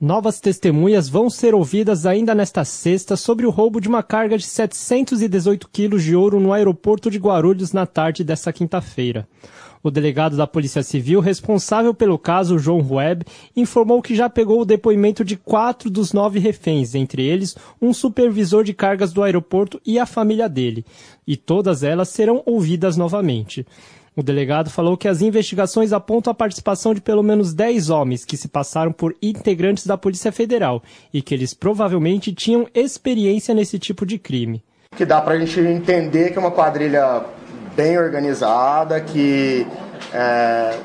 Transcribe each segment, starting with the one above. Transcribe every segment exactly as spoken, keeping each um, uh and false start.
Novas testemunhas vão ser ouvidas ainda nesta sexta sobre o roubo de uma carga de setecentos e dezoito quilos de ouro no aeroporto de Guarulhos na tarde desta quinta-feira. O delegado da Polícia Civil responsável pelo caso, João Rueb, informou que já pegou o depoimento de quatro dos nove reféns, entre eles um supervisor de cargas do aeroporto e a família dele, e todas elas serão ouvidas novamente. O delegado falou que as investigações apontam a participação de pelo menos dez homens que se passaram por integrantes da Polícia Federal e que eles provavelmente tinham experiência nesse tipo de crime. Que dá pra gente entender que é uma quadrilha bem organizada, que é,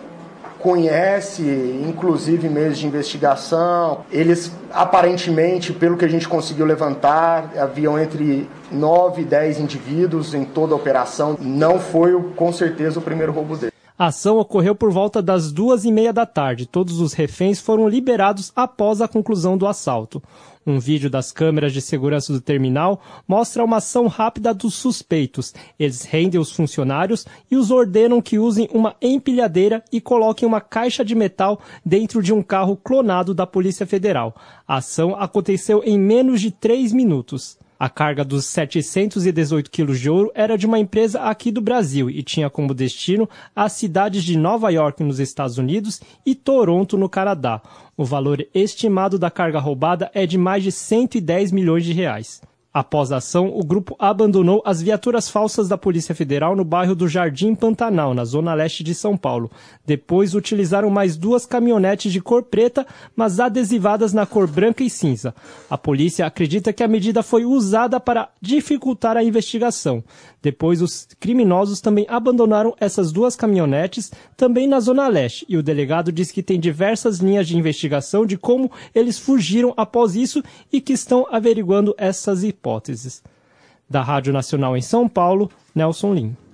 conhece inclusive meios de investigação. Eles, aparentemente, pelo que a gente conseguiu levantar, haviam entre nove e dez indivíduos em toda a operação. Não foi, com certeza, o primeiro roubo dele. A ação ocorreu por volta das duas e meia da tarde. Todos os reféns foram liberados após a conclusão do assalto. Um vídeo das câmeras de segurança do terminal mostra uma ação rápida dos suspeitos. Eles rendem os funcionários e os ordenam que usem uma empilhadeira e coloquem uma caixa de metal dentro de um carro clonado da Polícia Federal. A ação aconteceu em menos de três minutos. A carga dos setecentos e dezoito quilos de ouro era de uma empresa aqui do Brasil e tinha como destino as cidades de Nova York, nos Estados Unidos, e Toronto, no Canadá. O valor estimado da carga roubada é de mais de cento e dez milhões de reais. Após a ação, o grupo abandonou as viaturas falsas da Polícia Federal no bairro do Jardim Pantanal, na zona leste de São Paulo. Depois utilizaram mais duas caminhonetes de cor preta, mas adesivadas na cor branca e cinza. A polícia acredita que a medida foi usada para dificultar a investigação. Depois, os criminosos também abandonaram essas duas caminhonetes, também na zona leste, e o delegado diz que tem diversas linhas de investigação de como eles fugiram após isso e que estão averiguando essas hipóteses. Da Rádio Nacional em São Paulo, Nelson Lim.